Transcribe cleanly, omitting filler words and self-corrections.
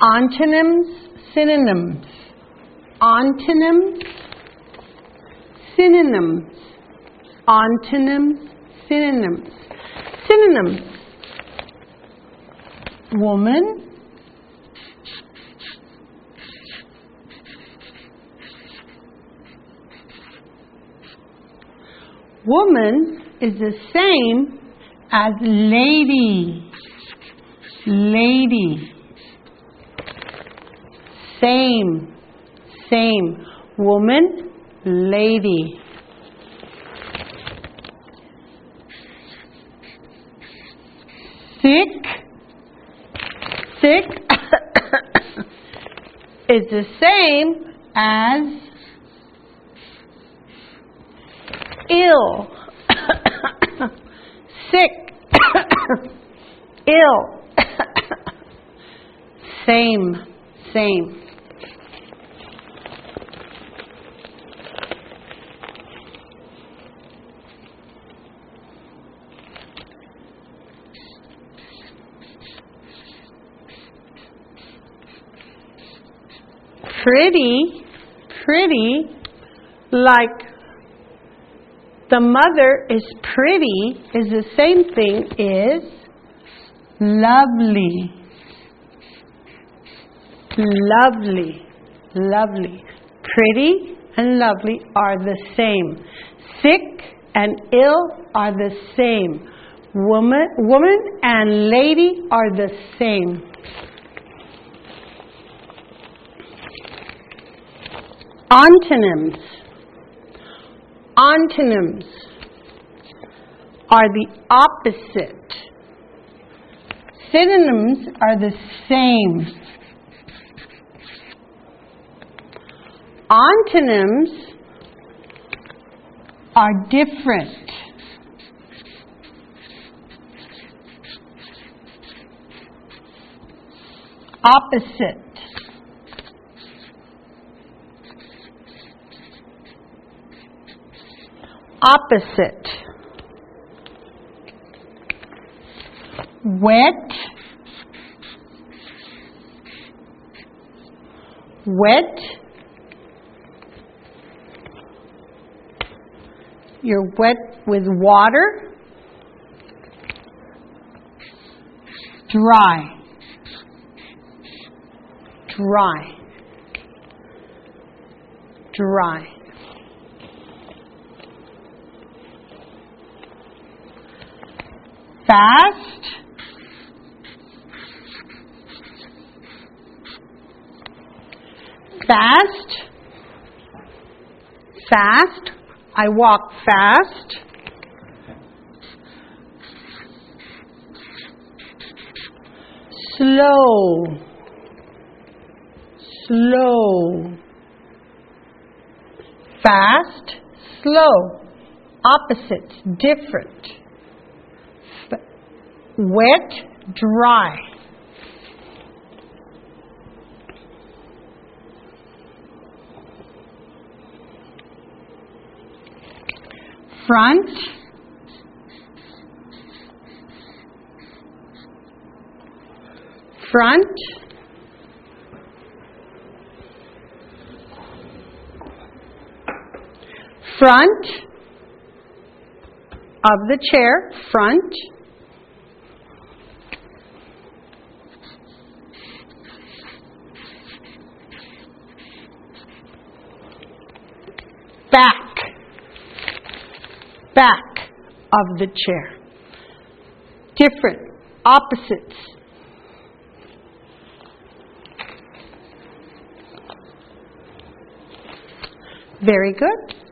Antonyms, synonyms. Antonyms, synonyms. Antonyms, synonyms. Synonyms. Woman, woman is the same as lady. Lady. Same. Same. Woman, lady. Sick. Sick is the same as ill. Sick. Ill. Same. Same. Pretty, pretty, like the mother is pretty is the same thing as lovely. Lovely, lovely. Pretty and lovely are the same. Sick and ill are the same. Woman and lady are the same. Antonyms. Antonyms are the opposite. Synonyms are the same. Antonyms are different. Opposite. Opposite. Wet. Wet. You're wet with water. Dry. Dry. Dry. Fast. Fast. Fast. I walk fast. Slow. Slow. Fast. Slow. Opposites. Different. Wet, dry. Front, front, front of the chair, front. Back, back of the chair. Different, opposites. Very good.